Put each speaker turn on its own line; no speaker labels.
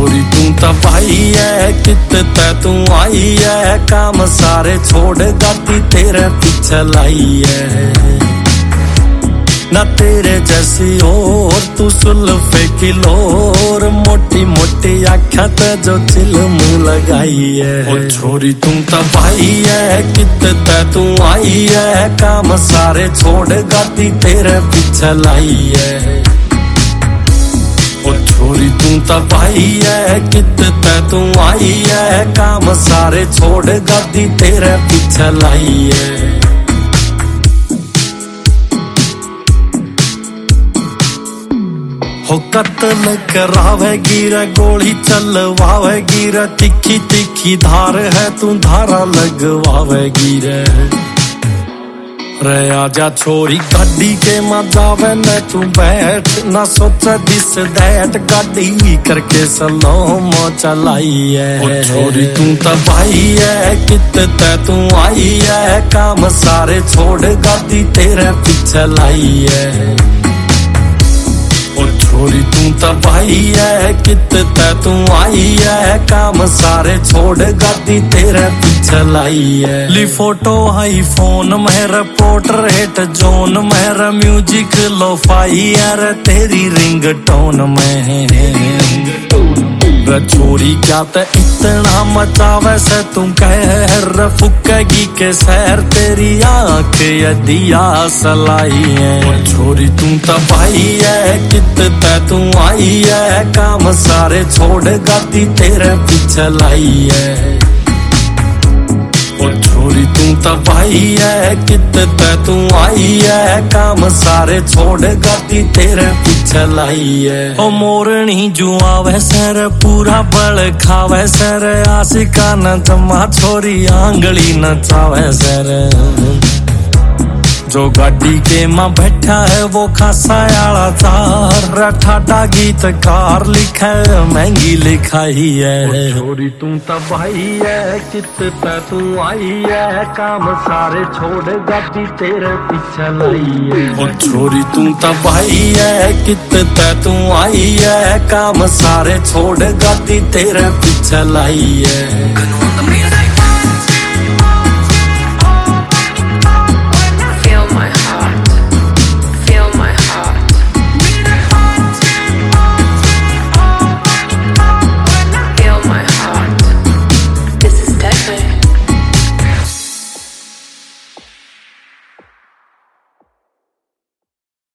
छोरी तू तो भाई है कित तू आई है, काम सारे छोड़ गाती तेरे पीछे लाई है। ना तेरे जैसी और तू सुल्फे की लोर, मोटी मोटी आँखें ते जो चिल मुँह लगाई है। ओ छोरी तू तो भाई है कित तू आई है, काम सारे छोड़ गाती तेरे पीछे लाई है। ओ छोरी तू तो भाई है कित तू आई है, काम सारे छोड़ गाती तेरे पीछे लाई है। हो कत्ल करावेगी रे, गोली चलवावेगी रे, तिखी तिखी धार है तू धारा लगवावेगी रे। रे आजा छोरी गाड़ी के मजावे न तू बैठ, ना सोचा दिस दैट गाड़ी करके सलो मो चलाई है। ओ छोरी तू तो भाई है कित तू आई है, काम सारे छोड़ गाड़ी तेरे पीछे लाई है। ओ छोरी तू तो भाई है कित तू आई है, काम सारे छोड़ गाती तेरे पीछे लाई है। ली फोटो आई फोन मेरा पोर्ट्रेट जोन मेरा, म्यूजिक लो फाई यार तेरी रिंग टोन में। छोरी क्या ते इतना मचावे से तू कह, फुकेगी के सैर तेरी आँख दिया सलाई है। छोरी तू तो भाई है कित तू आई है, काम सारे छोड़ गाती तेरे पीछे लाई है। ओ छोरी तू तो भाई है कित तू आई है, काम सारे छोड़ गाती तेरे पीछे लाई है। ओ मोरनी जुआवे सर पूरा बल खावे सर, आशिका न जमा छोरी आंगली नचावे सर। जो गाड़ी के मां बैठा है वो खासा आला चार, ठाडा गीतकार लिखा महंगी लिखाई है। छोरी तू तो भाई है कित तू आई है, काम सारे छोड़ गाड़ी तेरे पीछे लाई है। ओ छोरी तू तो भाई है कित तू आई है, काम सारे छोड़ गाड़ी तेरे पीछे लाई है।